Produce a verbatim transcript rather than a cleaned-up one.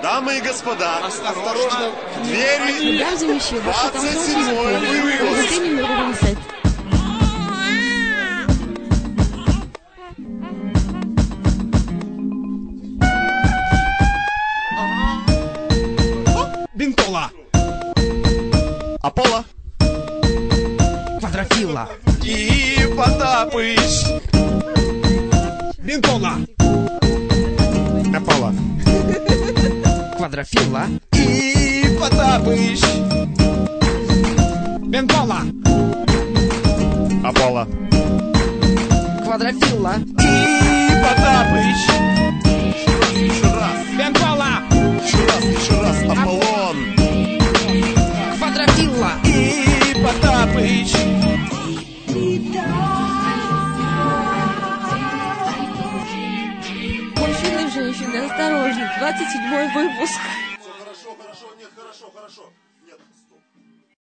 Дамы и господа, Осторожно! двери Mesdames et messieurs, votre attention s'il vous plaît. выпуск. Arrêtez numéro vingt-sept. Бентола! Аполло. Квадрофилла! И Потапыч. Бентола! Аполло. Квадрофилла! И Потапыч. Бентола! Аполло. Квадрофилла! И Потапыч. Еще раз. Бентола! Еще раз, еще раз. Аполлон. Квадрофилла! И Потапыч. Мужчины и женщины, осторожно, двадцать седьмой выпуск. Хорошо, хорошо, нет, хорошо, хорошо. Нет, стоп.